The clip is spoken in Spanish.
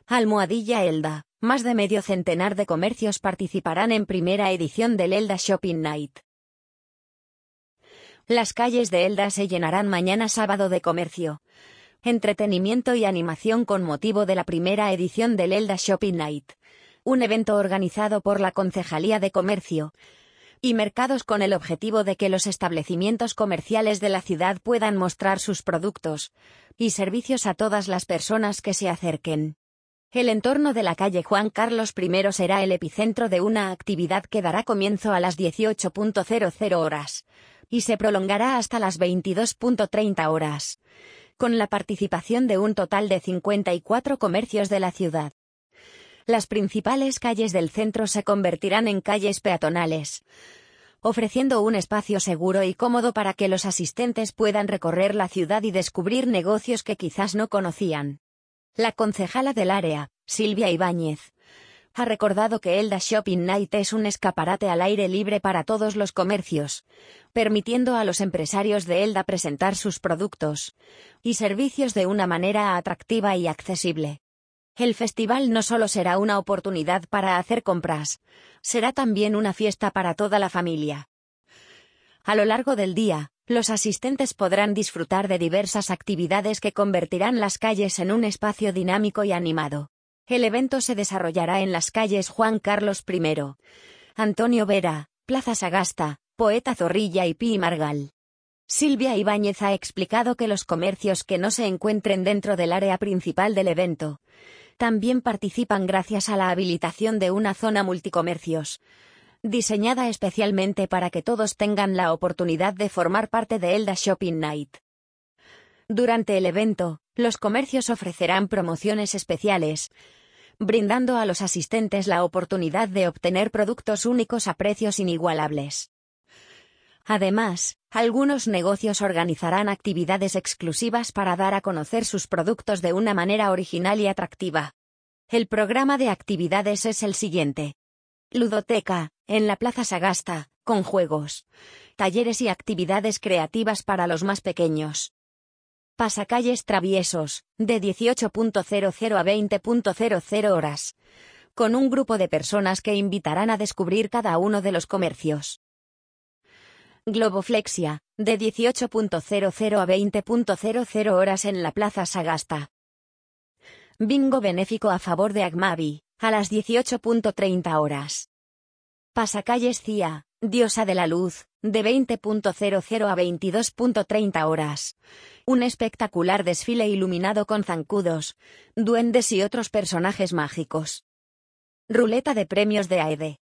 Almohadilla Elda. Más de medio centenar de comercios participarán en primera edición del Elda Shopping Night. Las calles de Elda se llenarán mañana sábado de comercio, entretenimiento y animación con motivo de la primera edición del Elda Shopping Night, un evento organizado por la Concejalía de Comercio y Mercados con el objetivo de que los establecimientos comerciales de la ciudad puedan mostrar sus productos y servicios a todas las personas que se acerquen. El entorno de la calle Juan Carlos I será el epicentro de una actividad que dará comienzo a las 18:00 horas y se prolongará hasta las 22:30 horas, con la participación de un total de 54 comercios de la ciudad. Las principales calles del centro se convertirán en calles peatonales, ofreciendo un espacio seguro y cómodo para que los asistentes puedan recorrer la ciudad y descubrir negocios que quizás no conocían. La concejala del área, Silvia Ibáñez, ha recordado que Elda Shopping Night es un escaparate al aire libre para todos los comercios, permitiendo a los empresarios de Elda presentar sus productos y servicios de una manera atractiva y accesible. El festival no solo será una oportunidad para hacer compras, será también una fiesta para toda la familia. A lo largo del día, los asistentes podrán disfrutar de diversas actividades que convertirán las calles en un espacio dinámico y animado. El evento se desarrollará en las calles Juan Carlos I, Antonio Vera, Plaza Sagasta, Poeta Zorrilla y Pi Margal. Silvia Ibáñez ha explicado que los comercios que no se encuentren dentro del área principal del evento también participan gracias a la habilitación de una zona multicomercios, diseñada especialmente para que todos tengan la oportunidad de formar parte de Elda Shopping Night. Durante el evento, los comercios ofrecerán promociones especiales, brindando a los asistentes la oportunidad de obtener productos únicos a precios inigualables. Además, algunos negocios organizarán actividades exclusivas para dar a conocer sus productos de una manera original y atractiva. El programa de actividades es el siguiente: ludoteca, en la Plaza Sagasta, con juegos, talleres y actividades creativas para los más pequeños. Pasacalles traviesos, de 18:00 a 20:00 horas, con un grupo de personas que invitarán a descubrir cada uno de los comercios. Globoflexia, de 18:00 a 20:00 horas en la Plaza Sagasta. Bingo benéfico a favor de Agmavi, a las 18:30 horas. Pasacalles CIA, Diosa de la Luz, de 20:00 a 22:30 horas. Un espectacular desfile iluminado con zancudos, duendes y otros personajes mágicos. Ruleta de premios de AEDE.